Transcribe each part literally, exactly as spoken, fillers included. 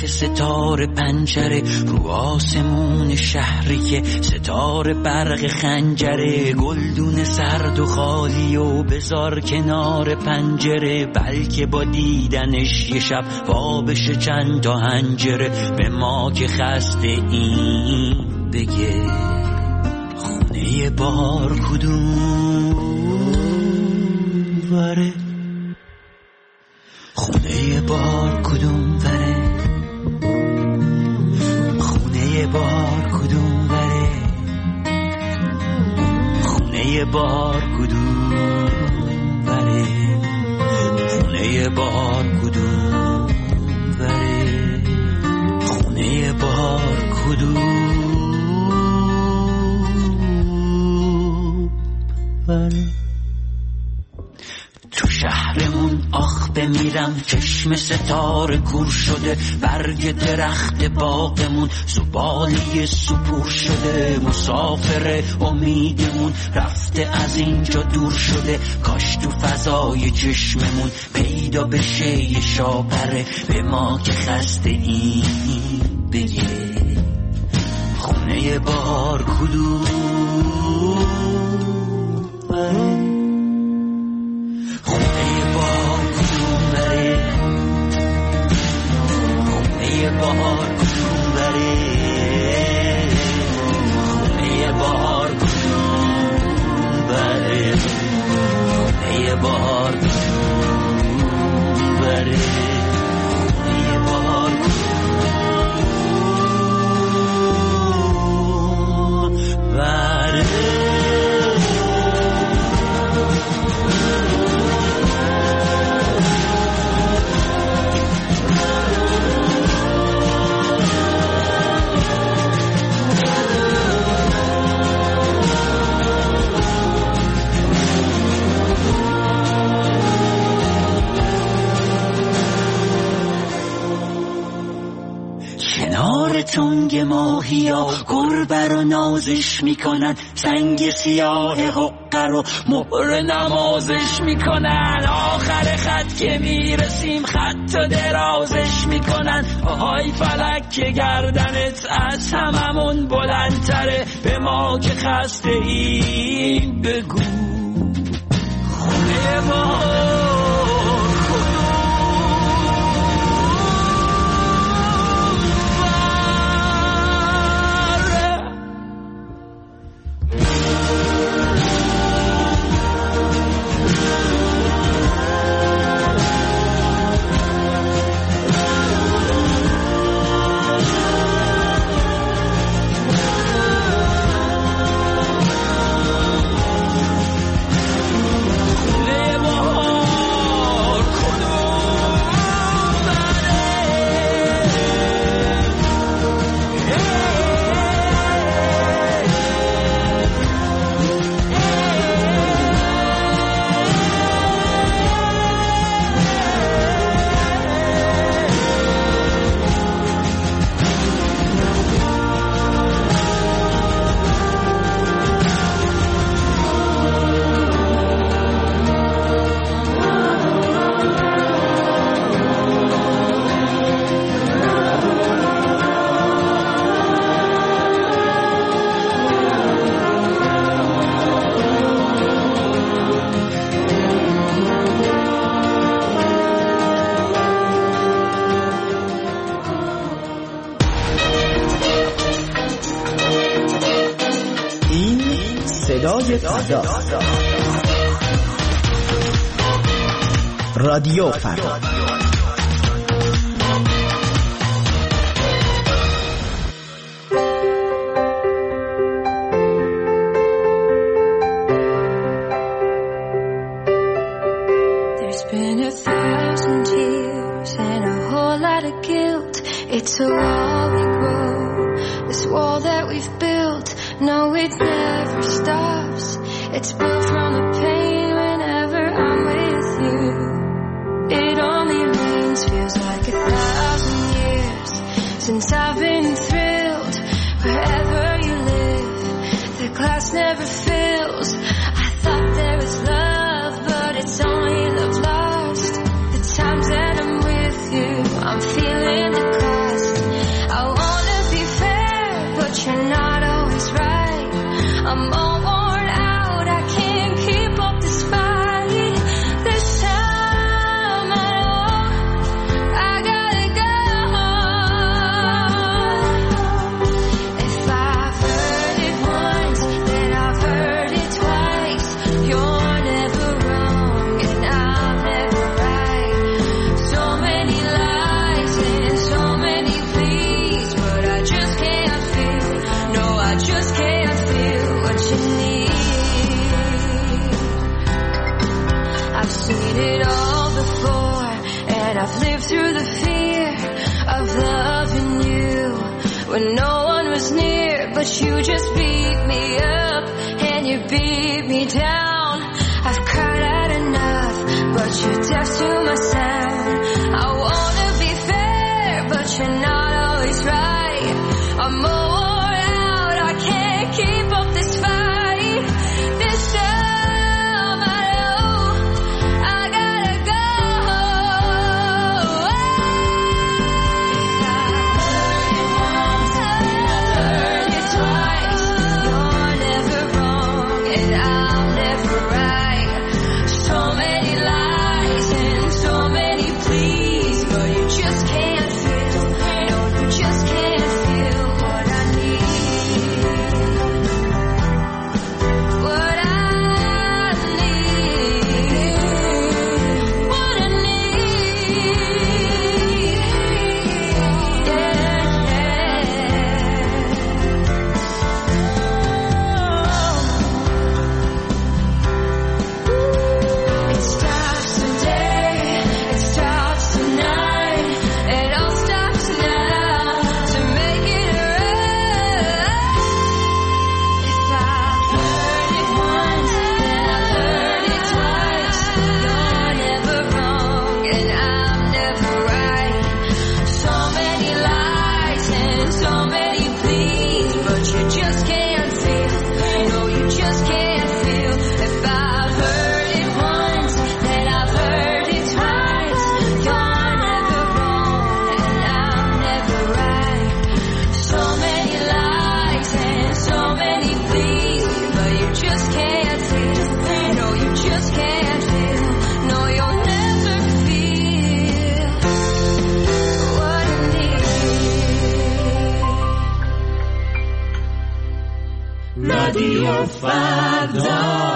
که ستاره پنجره رو آسمون شهری که ستاره برق خنجره گلدون سرد و خالی و بذار کنار پنجره بلکه با دیدنش یه شب وا بشه چند تا هنجره به ما که خسته این بگه خونه بار کدوم وره خونه بار کدوم وره خونه بار کدوم وره خونه بار کدوم وره خونه بار کدوم وره خونه بار کدوم وره تو شهرمون آخ بمیرم چشم ستاره کور شده برگ درخت باغمون زباله سپور شده مسافر امیدمون رفته از اینجا دور شده کاش تو فضای چشممون پیدا بشه یه شاپره به ما که خسته این بگه خونه بار کدوم بهار کدوم بره خونه بهار کدوم بره خونه بهار کدوم بره خونه بهار کدوم بره تنگ ماهیا گربه رو نازش میکنن سنگ سیاه حقه رو مهر نمازش میکنن آخر خط که میرسیم خط و درازش میکنن آهای فلک که گردنت از هممون بلندتره به ما که خسته این بگو خونه ما رادیو فردا There's been a thousand tears and a whole lot of guilt. It's a wall we grow, this wall that we've built. No, it never stops. It's built from the pain whenever I'm with you. It only rains, feels like a thousand years since I've been thrilled. Wherever you live, the glass never fills. I thought there was love, but it's only love lost. The times that I'm with you, I'm feeling the cost. lived through the fear of loving you when no one was near, but you just beat me up and you beat me down. I've cried out enough, but you're deaf to my sound. I wanna be fair, but you're not always right. I'm all worn out, I can't keep up this fight. This time I know I gotta go. رادیو فردا.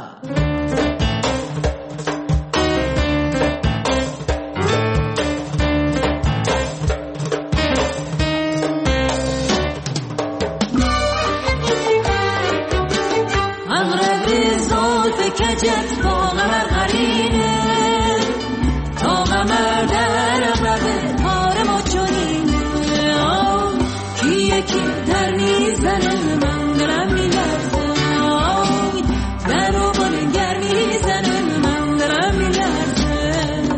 کجت با قمر قرینه تا قمر در عقب پار ما چونینه کی یکی در میزنه من دلم میلرزه در و بلنگر میزنه من دلم میلرزه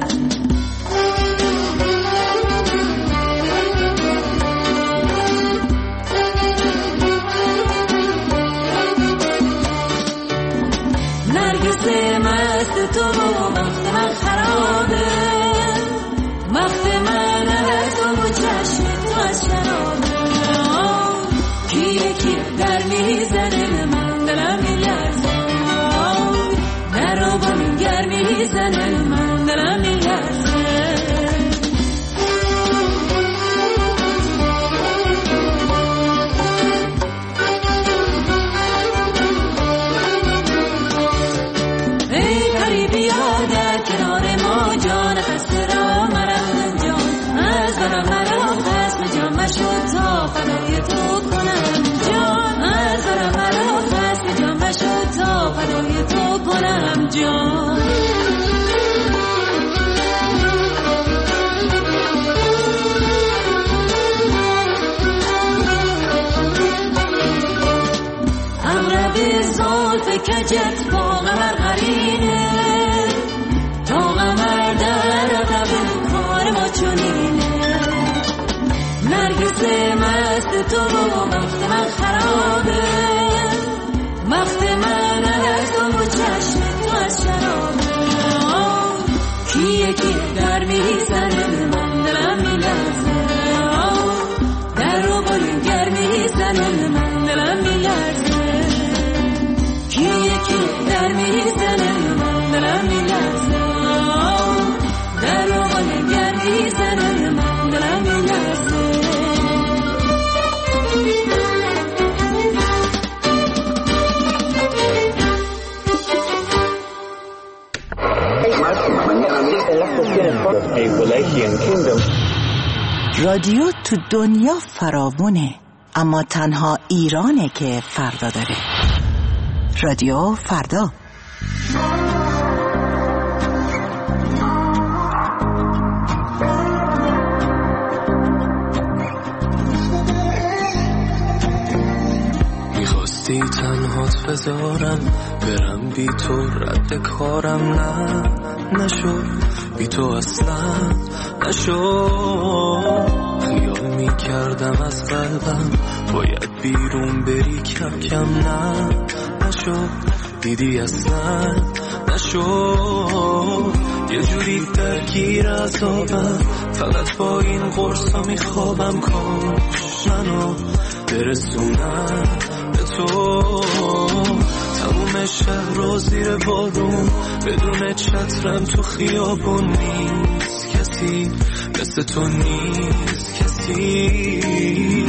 نرگس مست تو وقت من خرابه وقت من از تو و چشم تو از شرابه کی یکی در میزنه من دلم میلرزه در رو با من گر میزنه من دلم میلرزه شد تا فدای تو کنم جان از برم مرا خست جان بشد تا فدای تو کنم جان امرب زلف کجت با قمر قرینه تا قمر در عقب کار ما چونینه نرگس مست تو وقت من خرابه وقت من از تو و چشم تو از شرابه کی یکی در میزنه من دلم میلرزه در رو بلنگر میزنه من دلم میلرزه کی یکی در میزنه من دلم میلرزه در رو بلنگر میزنه من دلم میلرزه رادیو تو دنیا فراوونه، اما تنها ایرانه که فردا داره. رادیو فردا. گفتی تنهات بذارم برم بی تو رد کارم، نه نشد بی تو اصلا نشد. خیال می کردم از قلبم باید بیرون بری کم کم، نه نشد دیدی اصلا نشد. یه جوری درگیر عذابم فقط با این قرصا میخوابم، کاش منو برسونم به تو. تموم شهر رو زیر بارون بدون چترم تو خیابون، نیست کسی مثل تو، نیست کسی.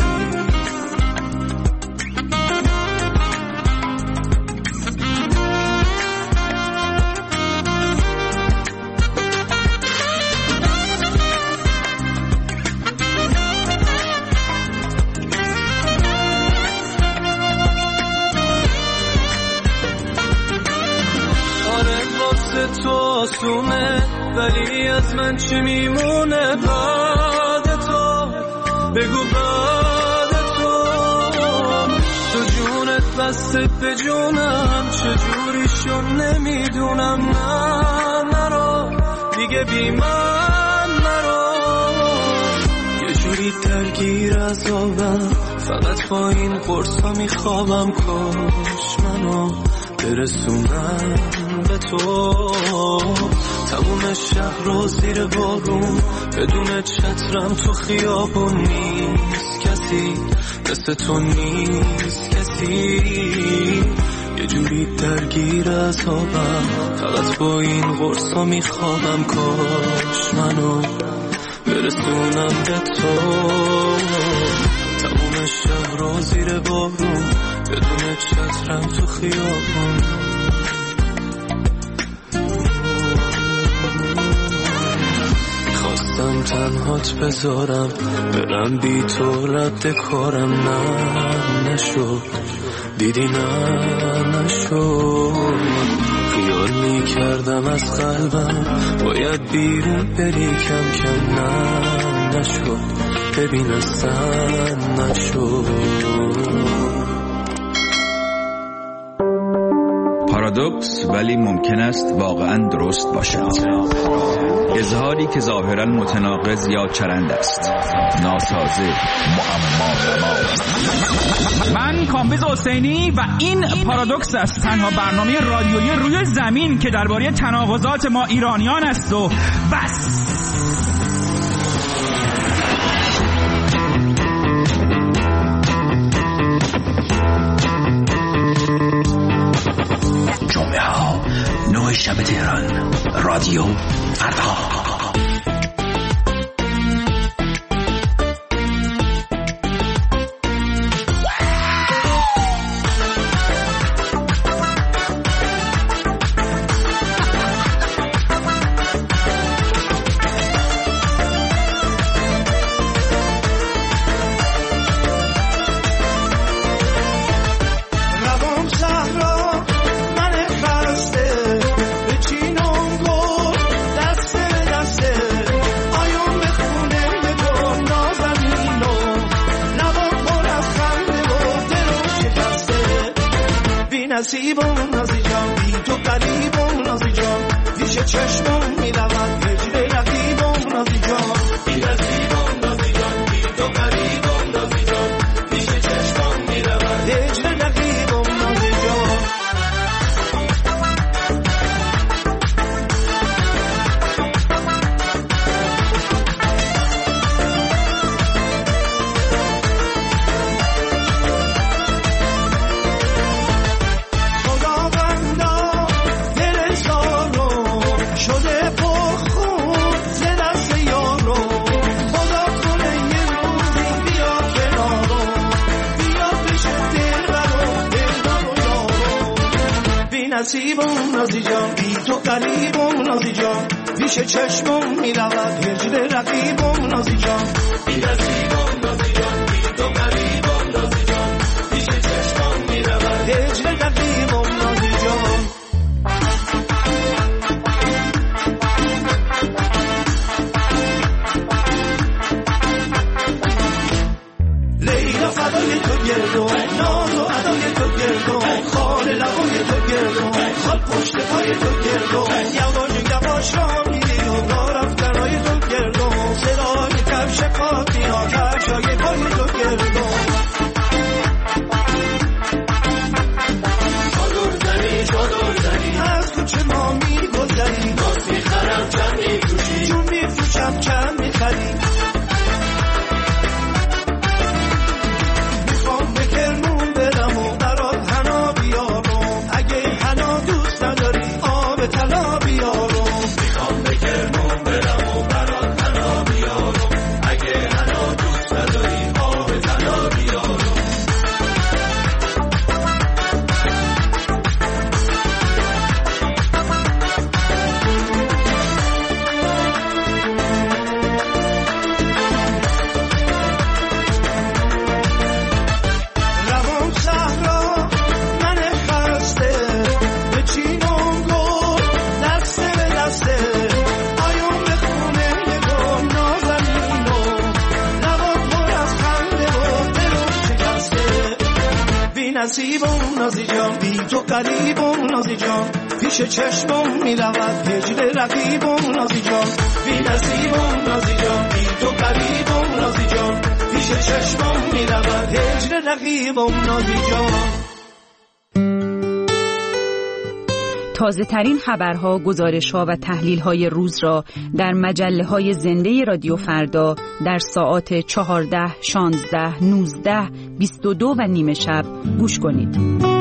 تو آسونه ولی از من چی میمونه بعد تو؟ بگو بعد تو. تو جونت بسته به جونم چجوری شد نمیدونم، نه نرو دیگه بی من نرو. یه جوری درگیر عذابم فقط با این قرصا میخوابم، کاش منو برسونم به تو. تموم شهر رو زیر بارون بدون چترم تو خیابون، نیست کسی مثل تو، نیست کسی. یه جوری درگیر عذابم فقط با این قرصا میخوابم، کاش منو برسونم به تو. تموم شهر رو زیر بارون بدون چترم تو خیابون. خواستم تنهات بذارم برم بی تو رد کارم، نه نشد دیدی، نه نشد. خیال می کردم از قلبم باید بیرون بری کم کم، نه نشد ببین اصلا نشد. پارادوکس ولی ممکن است واقعا درست باشد. اظهاری که ظاهرا متناقض یا چرند است، ناسازه، معما نما. من کامبیز حسینی و این پارادوکس است، تنها برنامه رادیویی روی زمین که درباره تناقضات ما ایرانیان است و بس. جمعه ها نه شب تهران، رادیو فردا. نصیبم نازی جان بی تو قریبم نازی جان پیش چشمم میرود هجر رقیبم نازی جان بی نصیبم نازی جان بی تو قریبم نازی جان پیش چشمم میرود هجر رقیبم نازی جان. نصیبم نازی جان بی تو قریبم نازی جان پیش چشمم میرود هجر رقیبم نازی جان بی نصیبم نازی جان بی تو قریبم نازی جان پیش چشمم میرود هجر رقیبم نازی جان. لیلا فدای تو گردم ناز و ادای تو گردم نصیبم نازی جان بی تو قریبم نازی جان پیش چشمم میرود هجر رقیبم نازی جان بی نصیبم نازی جان بی تو قریبم نازی جان پیش چشمم میرود هجر رقیبم نازی جان. تازه ترین خبرها، گزارش‌ها و تحلیل‌های روز را در مجله‌های زنده رادیو فردا در ساعات چهارده، شانزده، نوزده، بیست و دو و نیمه شب گوش کنید.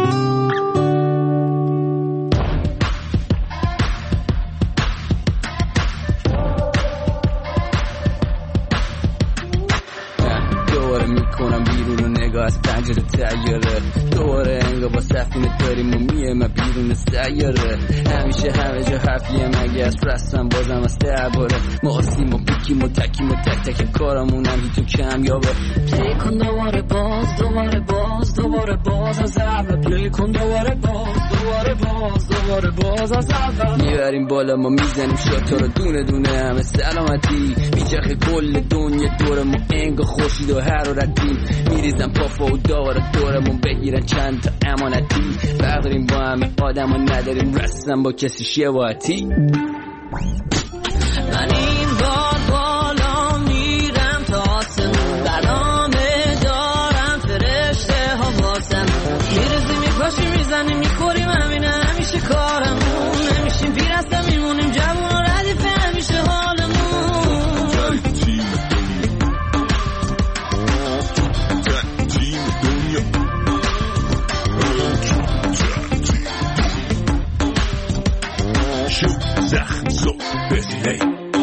از پنجره تیاره دوباره انگار با سفینه داریم و میه من بیرون سیاره همیشه همه جا حرفیه مگه از رستم بازم از درباره ما آسیم و بیکیم و تکیم و تک تک کارمونم هیچون کم یابه پلی کن دوباره باز دوباره باز دوباره باز از اول پلی کن دوباره باز دوباره باز دوباره باز از اول میبریم بالا ما میزنیم شاتا رو دونه دونه همه سلامتی میچرخه کل دنیا دور ما انگار خورشید و حرارتی میریزم پافا و داره دورمون بگیرن چند تا امانتی برداریم با همه آدم و نداریم رستم با کسی شباهتی من این بار بالا میرم تا آسمون برنامه دارم فرشته ها واسم یه روزی میپاشیم میزنیم میخوریم همینه همیشه کارمون نمیشیم پیرسته میمونیم جوون و ردیفه همیشه حالمون زخم زود بزیلی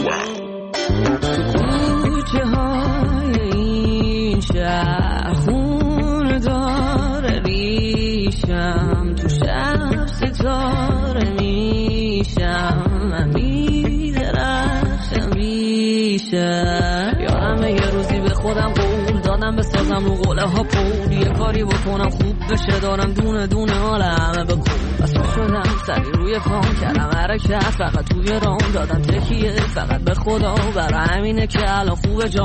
کوچه های این شهر خون داره ریشم تو شب ستاره میشم من میدرخشم ریشم یادم یه روزی به خودم قول دادم بسازم رو قوله ها پول یه کاری بکنم خوب بشه دارم دونه دونه حال همه بکن بس شدم سری روی پام کردم حرکت فقط توی رام دادم تکیه فقط به خدا برای همینه که الان خوبه جام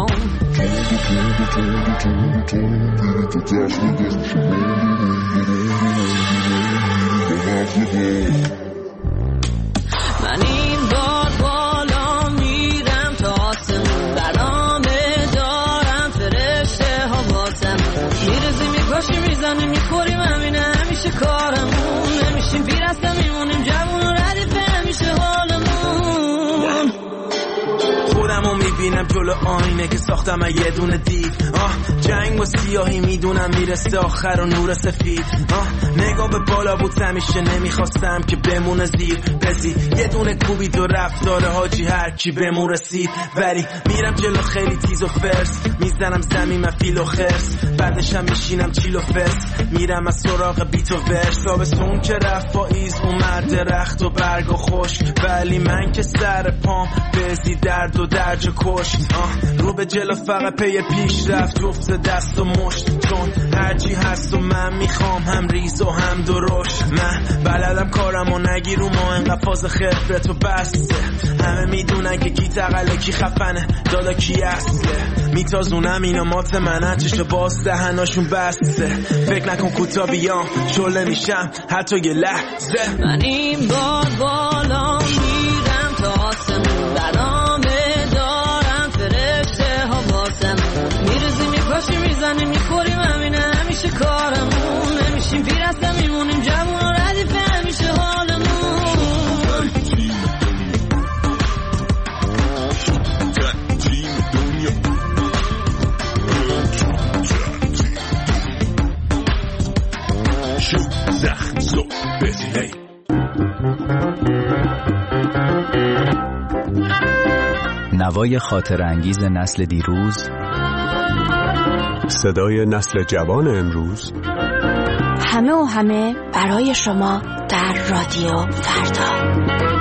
من این بار بالا میرم تا آسمون برنامه دارم فرشته ها واسم میرزی میپاشی میزنی میخوریم همینه همیشه کارمون نمیشیم پیرسته میمونیم جوون و ردیفه همیشه حالمون خودمو میبینم جلو آینه که ساختم یه دونه دیو آه جنگ و سیاهی میدونم میرسه آخر و نور سفید آه نگاه به بالا بود همیشه نمیخواستم که بمونه زیر بزی یه دونه کوبید و رفتار حاجی هر کی بمون رسید ولی میرم جلو خیلی تیز و فرس میزنم زمین من فیل و خرس بعدشم میشینم چیل و فس میرم از سراغ بیت و ورس تابستون که رفت پاییز اومد درخت و برگ و خشک ولی من که سر پام بزی درد و درج کشت آه رو به جلو فقط پی پیش رفت جفت دست و مشت چون هرچی هست و من میخوام هم ریز و هم درشت من بلدم کارم و نگیر و ما انقدر فاز خفرت و بسته همه میدونن که کی تقله کی خفنه دادا کی اصله میتازونم اینا مات منن چشم باز دهناشون بسته فکر نکن کوتا بیام شله میشم حتی یه لحظه من این بار بالا میرم تا آسمون برنامه دارم فرشته ها واسم میرزی میپاشی میزنی میخوریم همینه همیشه کارمون نمیشیم پیرسته میمونیم جوون و ردیفه همیشه حالمون زخم زود بزیلی نوای خاطر انگیز نسل دیروز، صدای نسل جوان امروز، همه و همه برای شما در رادیو فردا.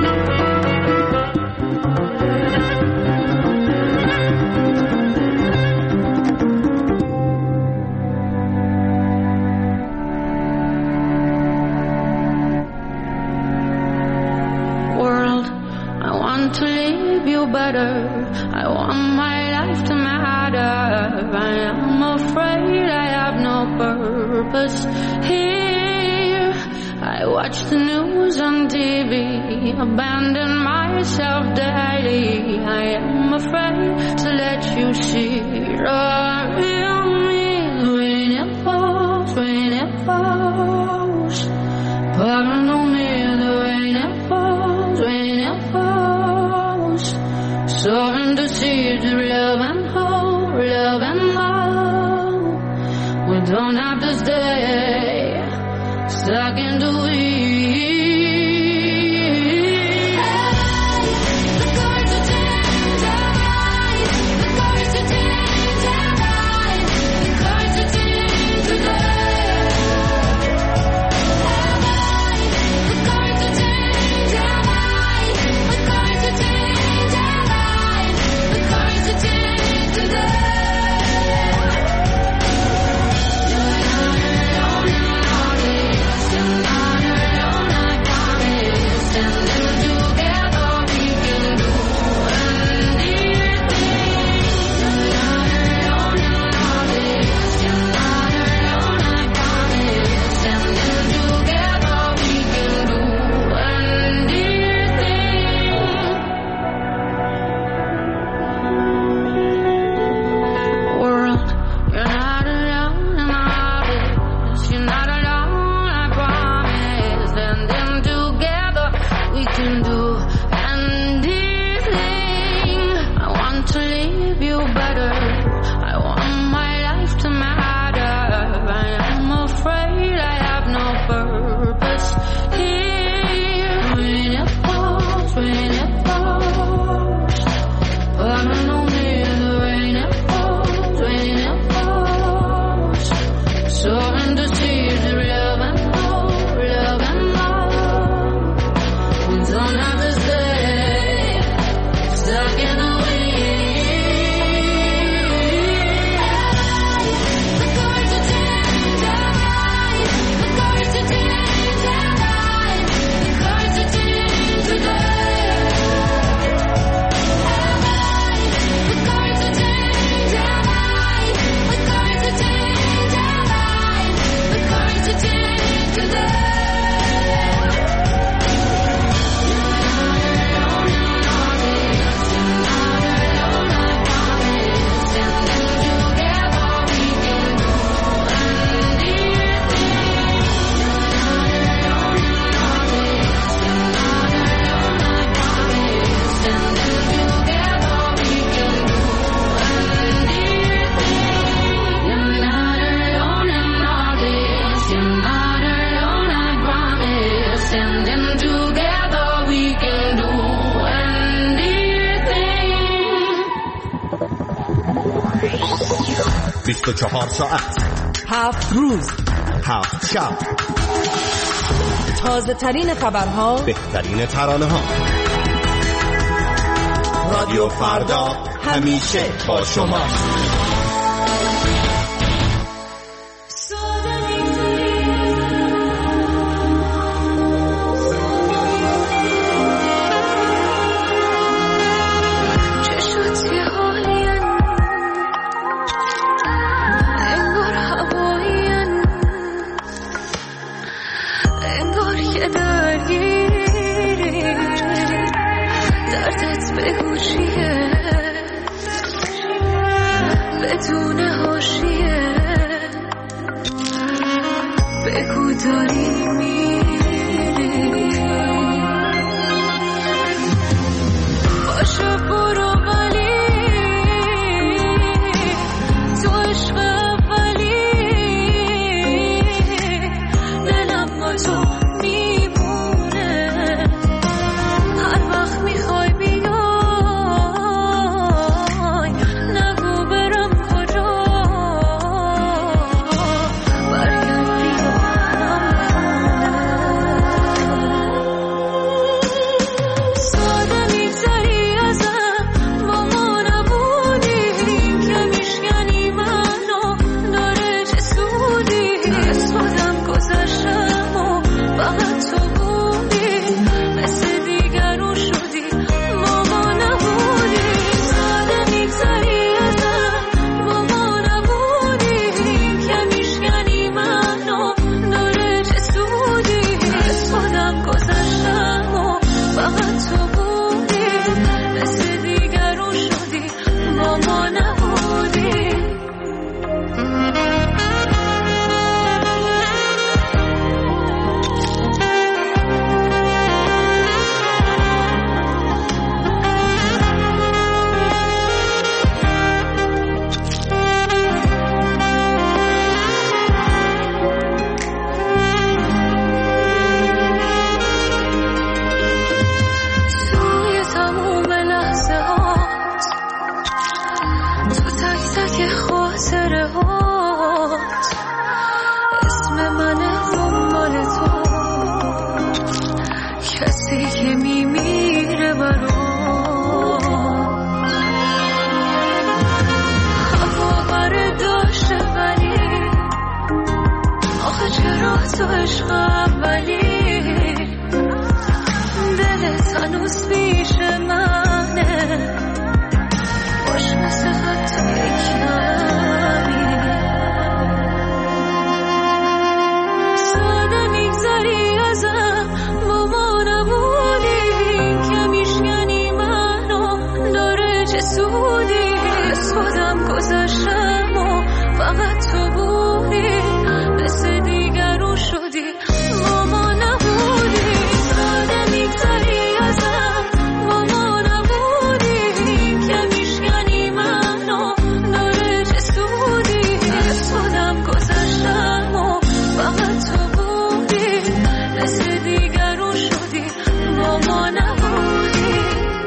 Better. I want my life to matter. I am afraid I have no purpose here. I watch the news on T V, abandon myself daily. I am afraid to let you see the real me. When it falls, when it falls, pouring on me, the rain it falls, when it falls, soaring the seeds of love and hope, love and hope. We don't have to stay stuck in the weeds. بیست و چهار ساعت، هفت روز، هفت شب، تازه ترین خبرها، بهترین ترانه ها. رادیو فردا همیشه با شما. کسی که میمیره برام هوا برداشته ولی آخه چرا تو عشق اولی دلت هنوز پیش منه باش مثل خطای کمی ساده میگذاری ازم با ما نبودی کمیش یعنی منو داره چه سودی از خودم گذاشتم و فقط تو بودی مثل دیگرون شدی با ما نبودی ساده میگذاری ازم با ما نبودی کمیش یعنی منو داره چه سودی از خودم گذاشتم و فقط تو بودی مثل دیگرون شدی با ما نبودی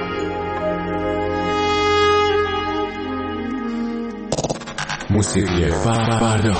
موسیقی فردا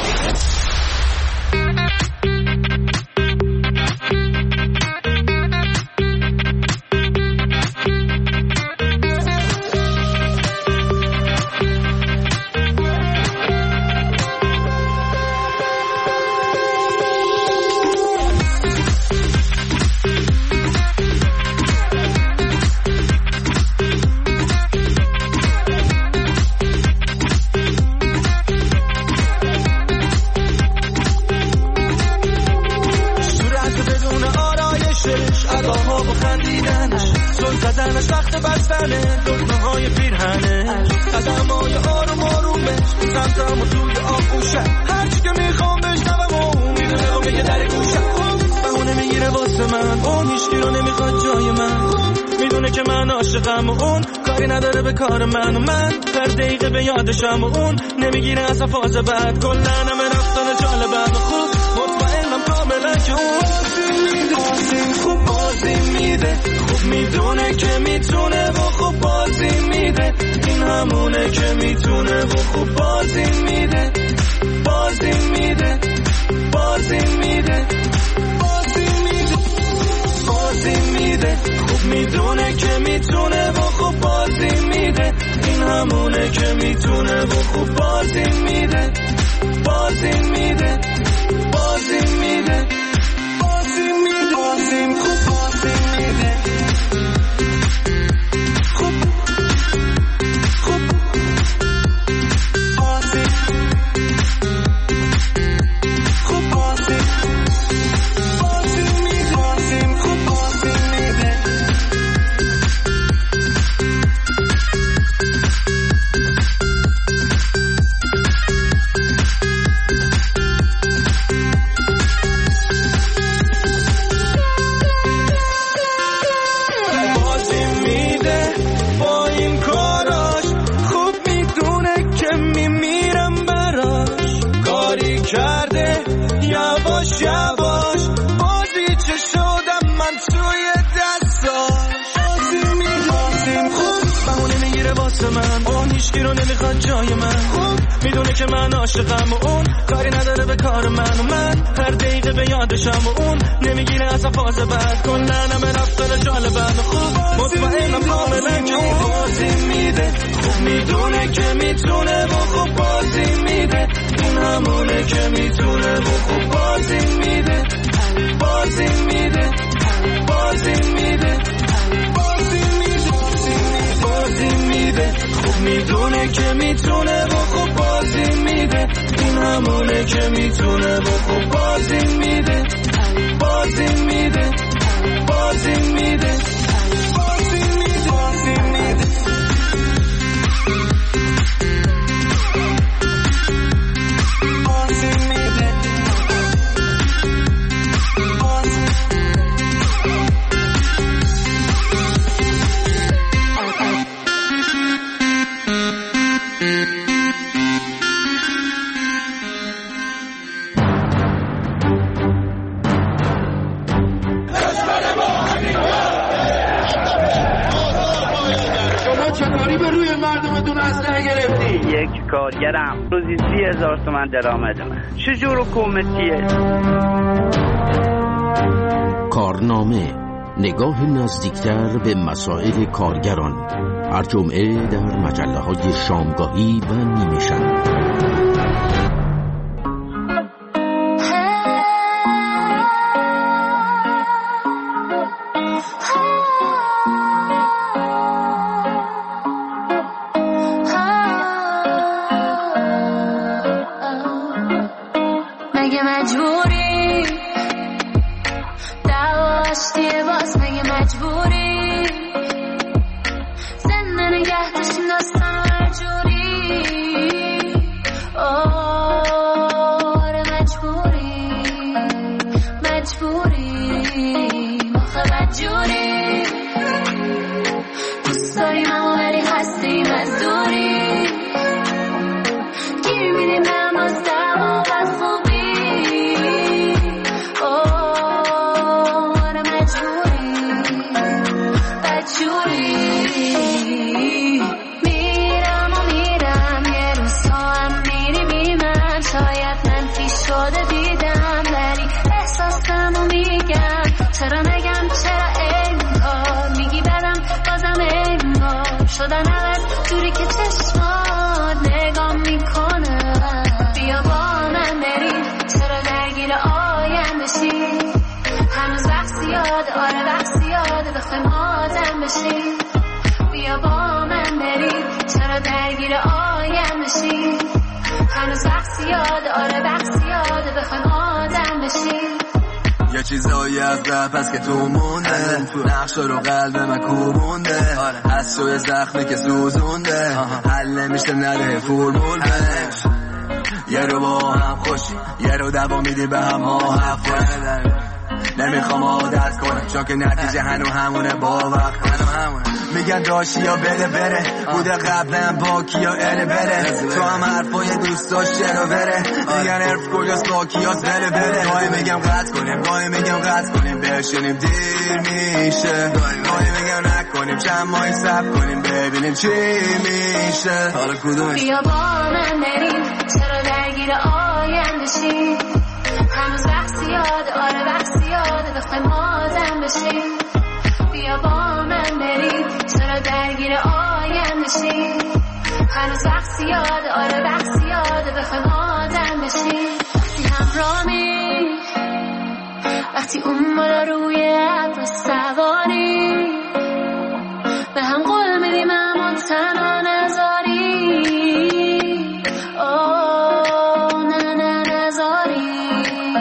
کار من و من هر دقیقه به یادشم و اون نمیگیره اصلا فاز بعد کلن همه رفتن جالبم و خوب مطمئنم کاملا که اون بازی خوب بازی میده خوب میدونه که میتونه و خوب بازی میده این همونه که میتونه و خوب بازی میده بازی میده بازی میده بازی میده بازی میده خوب میدونه که میتونه و خوب بازی میده این همونه که میتونه و خوب بازی میده بازی میده بازی میده بازی میده بازی خوب بازی میده خوب خوب بازی خوب بازی بازی میده بازی خوب بازی میده یواش بازی چه شدم من توی دستاش بازی میدازیم خوب بهونه میگیره واسه من اون هیچکی رو نمیخواد جای من خوب میدونه که من عاشقم و اون کاری نداره به کار من و من هر دقیقه به یادشم و اون نمیگیره اصلا فاز بعد کلن همه رفتن جالبم و خوب مطمئنم کاملا که اون بازی میده خوب میدونه که میتونه و خوب بازی میده این همونه که میتونه و خوب بازی میده بازی میده بازی میده بازی میده بازی میده خوب میدونه که میتونه و خوب بازی میده این همونه که میتونه و خوب بازی میده بازی میده بازی میده بازی میده بازی میده یک کارگرم روزی سی هزار تومن درآمد من چجور حکومتیه؟ کارنامه نگاه نزدیکتر به مسائل کارگران، هر جمعه در مجله های شامگاهی و نیمه شب. مگه مجبوری داشتی باز، مگه مجبوری زنده نگه داشتیم داستان هر جوری. آره مجبوری مجبوری مخه بدجوری، دوست داریم اما ولی هستیم از دوری، گیر میدیم به هم از دم و بد خوبی. میرم و میرم یه روز تو هم میری بی من، شاید منفی شده دیدم ولی احساسم و میگم، چرا نگم چرا انگار میگی بدم بازم انگار شدن عوض جوری که چشمات نگام میکنه. بیا با من بریم، چرا درگیر آینده شی، هنوز وقت زیاده، آره وقت زیاده بخوایم آدم بشیم. بیا با من بریم، چرا درگیر آینده شی، هنوز وقت زیاده، آره وقت زیاده بخوایم آدم بشیم. یه چیزایی از رپ هست که تو مونده، نقشا رو قلب من کوبونده، از توی زخمی که سوزونده، حل نمیشه نده فرمول بنش. یه رو با هم خوشی، یه رو دوا میدی به هم آهق کنه، نمیخوام عادت کنم چون که نتیجه هنو همونه، با وقت هنو همونه. میگن داشتی یا بده بره، بوده قبلا با کیا اله بره، تو هم حرفای دوست داشتی رو بره، میگن حرف کجاست با کیاس بله بره. گاهی میگم قطع کنیم، گاهی میگم قطع کنیم بشینیم دیر میشه، گاهی میگم نکنیم چند ماهی صبر کنیم ببینیم چی میشه. حالا کدومش؟ بیا با من بریم، چرا درگیر آینده شی، هنوز وقت زیاده، آره وقت زیاده بخوایم آدم بشیم. بیا با من بریم، چرا درگیر آینده شی، هنوز وقت زیاده، آره وقت زیاده بخوایم آدم بشیم. وقتی همرامی، وقتی اون بالا روی ابر سواری، به هم قول میدیم اما تنها نذاری. آه نه نه نذاری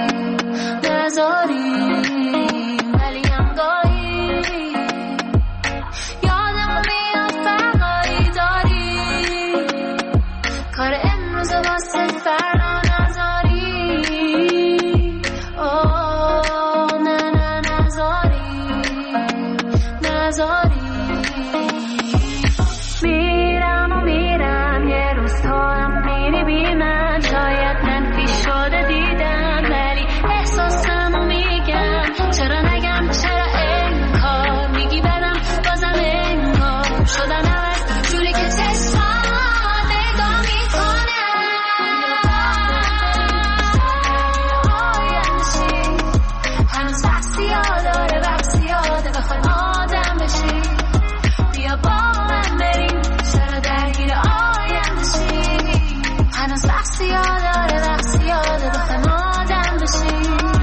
نذاری، ولی هم گاهی یادمون میاد فرقایی داری، کار امروز واسه فردا نذاری. آه نه نه نذاری نذاری. میرم و میرم یه روز تو هم میری بی من، شاید منفی شده دیدم ولی احساسم و میگم، چرا نگم چرا انکار میگی بدم بازم انگار شدن عوض جوری که چشمان نگاه میکنه. آینده شی، هنوز وقت زیاده، آره وقت زیاده بخوایم آدم بشی. بیا با من بریم، چرا درگیر آینده شی، هنوز وقت زیاده، آره وقت زیاده بخوایم آدم بشی.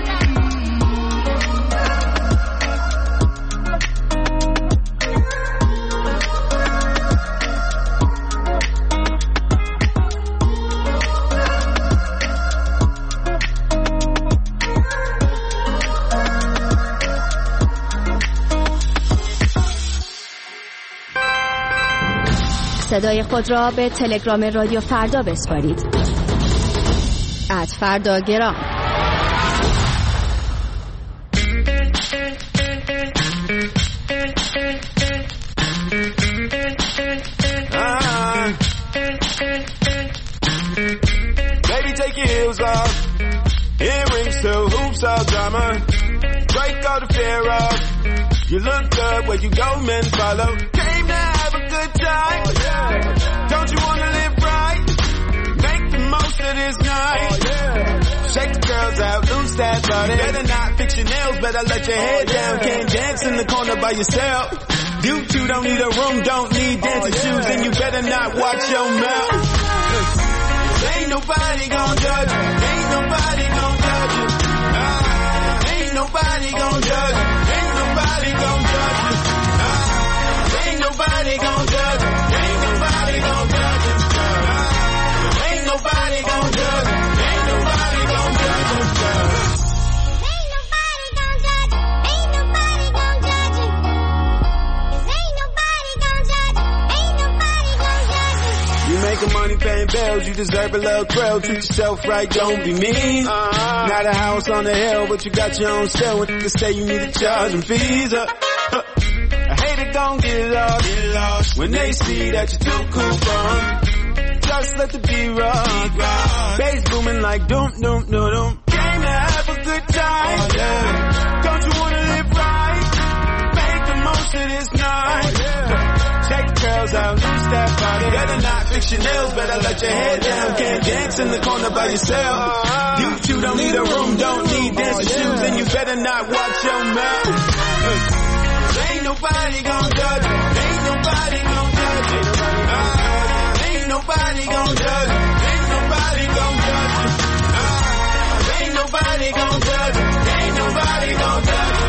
صدای خود را به تلگرام رادیو فردا بسپارید. ات فردا گرام. Baby, take your heels off. Earrings to hoops all drama. Break all the fear off. You look good where you go, men follow. Came to have a good time. Oh, yeah. Don't you wanna live right? Make the most of this night. Oh, yeah. Check the girls out, lose that body. Better not fix your nails, better let your head down. Can't dance in the corner by yourself. You two don't need a room, don't need dancing oh, yeah. shoes, and you better not watch your mouth. Ain't nobody gon' judge you. Ain't nobody gon' judge you. Ah, ain't nobody gon' judge you. Ain't nobody gon' judge you. Ah, ain't nobody gon' judge you. Ain't nobody gon' judge you. Ah, ain't nobody gon' judge you. Ain't nobody gon' judge you. Making money, paying bills, you deserve a little thrill. Treat yourself right, don't be mean. Uh-huh. Not a house on the hill, but you got your own still. When you say you need to charge them fees up. Uh, I hate it, gon' get lost. get lost. When they see that you're too cool for them. Just let the beat rock. Bass booming like doom, doom, doom, doom. Came to have a good time. Oh, yeah. Don't you wanna live right? Make the most of this night. Oh, yeah. Take the girls out, lose that body. Better not fix your nails, better let your head down. Can't dance in the corner by yourself. You two don't need a room, don't need dancing shoes, and you better not watch your mouth. Ain't nobody gon' judge you. Ain't nobody gon' judge you. Uh, ain't nobody gon' judge you. Ain't nobody gon' judge you. Uh, ain't nobody gon' judge you. Ain't nobody gon' judge you.